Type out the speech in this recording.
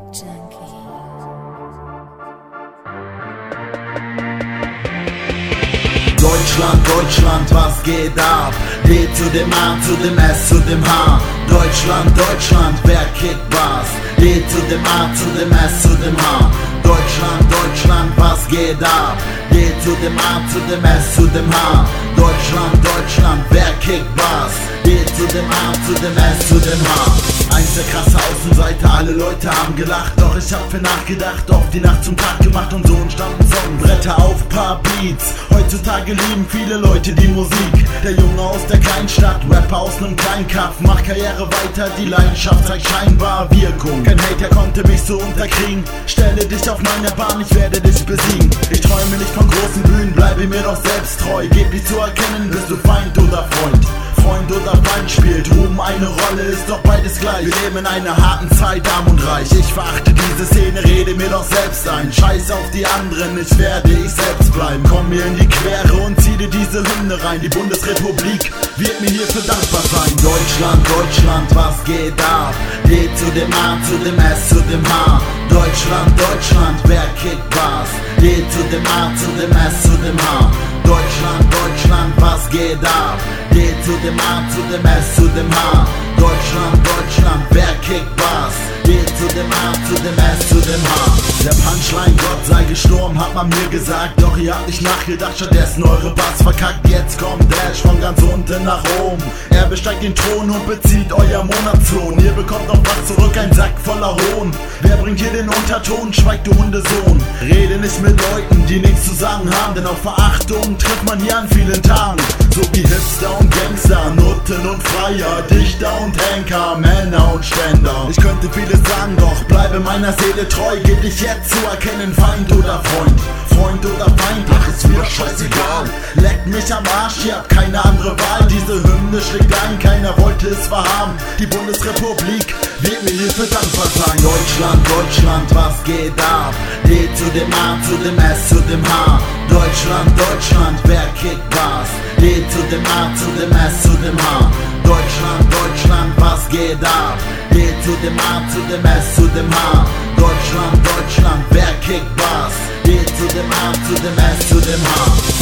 Junkie. Deutschland, Deutschland, was geht ab? D zu dem A, zu dem S, zu dem H. Deutschland, Deutschland, wer kickt was? D zu dem A, zu dem S, zu dem H. Deutschland, Deutschland, was geht ab? D zu dem A, zu dem S, zu dem H. Deutschland, Deutschland, wer kickt was? D zu dem A, zu dem S, zu dem H. Eins der krasse Außenseiter, alle Leute haben gelacht. Doch ich hab viel nachgedacht, oft die Nacht zum Tag gemacht. Und so entstanden Songbrett auf paar Beats. Heutzutage lieben viele Leute die Musik. Der Junge aus der Kleinstadt, Rapper aus nem kleinen Kaff. Mach Karriere weiter, die Leidenschaft zeigt scheinbar Wirkung. Kein Hater konnte mich so unterkriegen. Stelle dich auf meine Bahn, ich werde dich besiegen. Ich träume nicht von großen Bühnen, bleibe mir doch selbst treu. Geb dich zu erkennen, bist du Feind oder Freund. Freund oder Feind spielt Ruhm eine Rolle, ist doch beides gleich. Wir leben in einer harten Zeit, arm und reich. Ich verachte diese Szene, rede mir doch selbst ein. Scheiß auf die anderen, ich werde ich selbst bleiben. Komm mir in die Quere und zieh dir diese Hymne rein. Die Bundesrepublik wird mir hierfür dankbar sein. Deutschland, Deutschland, was geht ab? D zu dem A, zu dem S, zu dem H. Deutschland, Deutschland, wer kickt was? D zu dem A, zu dem S, zu dem H. Deutschland, Deutschland, was geht ab? D zu dem A, zu dem S, zu dem H. Deutschland, Deutschland, wer kickt was? D zu dem A, zu dem S, zu dem H. Der Punchline, Gott sei gestorben, hat man mir gesagt. Doch ihr habt nicht nachgedacht, stattdessen eure Bass verkackt. Jetzt kommt Dash von ganz unten nach oben. Er besteigt den Thron und bezieht euer Monatslohn. Ihr bekommt noch was zurück, ein Sack voller Hohn. Wer bringt hier den Unterton? Schweigt, du Hundesohn. Rede nicht mit Leuten, die nichts zu sagen haben. Denn auf Verachtung trifft man hier an vielen Tagen. So wie Hipster und Gangster, Nutten und Freier, Dichter und Henker, Männer und Ständer. Ich könnte vieles sagen, doch bleibe meiner Seele treu. Gib dich jetzt zu erkennen, Feind oder Freund. Freund oder Feind, ach ist mir scheißegal. Leckt mich am Arsch, ihr habt keine andere Wahl. Diese Hymne schlägt ein, keiner wollte es wahrhaben. Die Bundesrepublik wird mir hierfür dankbar sein. Deutschland, Deutschland, was geht ab? D zu dem A, zu dem S, zu dem H. Deutschland, Deutschland, wer kickt was? D zu dem A, zu dem S, zu dem H. Deutschland, Deutschland, was geht ab? D zu dem A, zu dem S, zu dem H. Deutschland, Deutschland, wer kickt was? D zu dem A, zu dem S, zu dem H.